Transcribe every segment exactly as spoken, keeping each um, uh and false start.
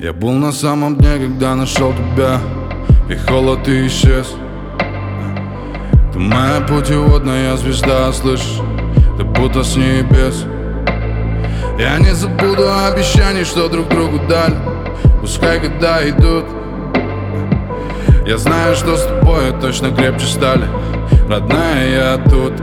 Я был на самом дне, когда нашел тебя, и холод и исчез. Ты моя путеводная звезда, слышишь, ты будто с небес. Я не забуду обещаний, что друг другу дали, пускай года идут. Я знаю, что с тобой точно крепче стали, родная, я тут.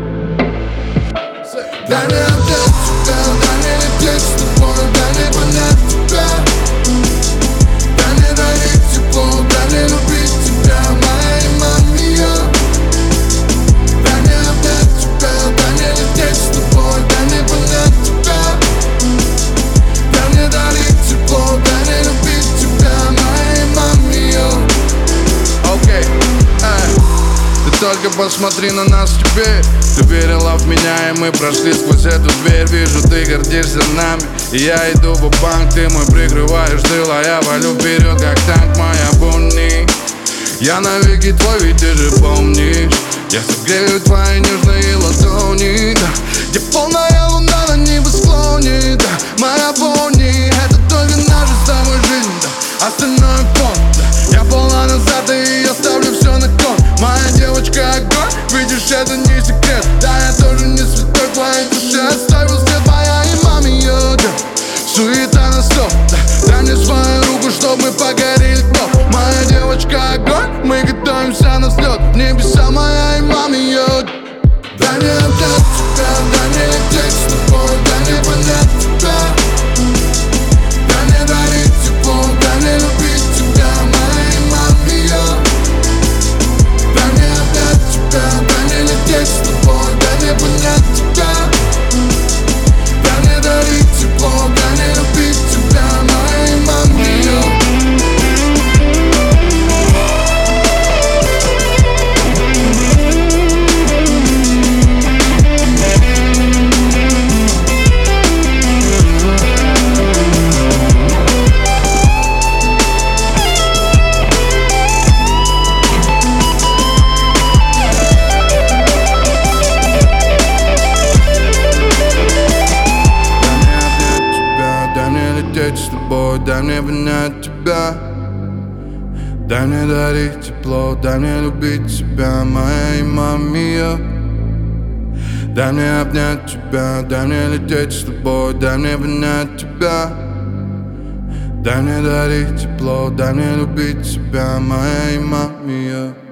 Дай мне обнять тебя, дай мне лететь с тобой, дай мне понять тебя. Дай мне дарить тепло, дай мне любить тебя, моя имамия. Дай мне обнять тебя, дай мне лететь с тобой, дай мне понять тебя. Дай мне дарить тепло, дай мне любить тебя, моя имамия. Окей, эй, ты только посмотри на нас теперь. Ты верила в меня, и мы прошли сквозь эту дверь. Вижу, ты гордишься нами, и я иду в банк. Ты мой прикрываешь тыл, а я валю вперед, как танк, моя бунни. Я навеки твой, ведь ты же помнишь. Я согрею твои нежные ладони, да, где полная луна на небосклоне, да, моя бунни. Это только наша с тобой жизнь, да, остальное фон, да. Я полна назад, и я ставлю все на кон. Моя девочка огонь, видишь, это не секрет. Да, я тоже не святой, в твоей душе оставил след, моя имамия, да. Суета на стоп, да. Дай мне свою руку, чтоб мы погорели вновь. Моя девочка огонь, мы готовимся на взлет. В небеса моя имамия. Дай мне обнять тебя, дай мне лететь с тобой, дай мне понять тебя. Дай мне дарить тепло, дай мне любить тебя, моя имамия. Дай мне обнять тебя, дай мне лететь с тобой, дай мне понять тебя. Дай мне дарить тепло, дай мне любить тебя, моя имамия. С тобой, дай мне понять тебя. Дай мне дарить тепло, дай мне любить тебя, моя имамия. Дай мне обнять тебя, дай мне лететь с тобой, дай мне понять тебя. Дай мне дарить тепло, дай мне любить тебя, моя имамия.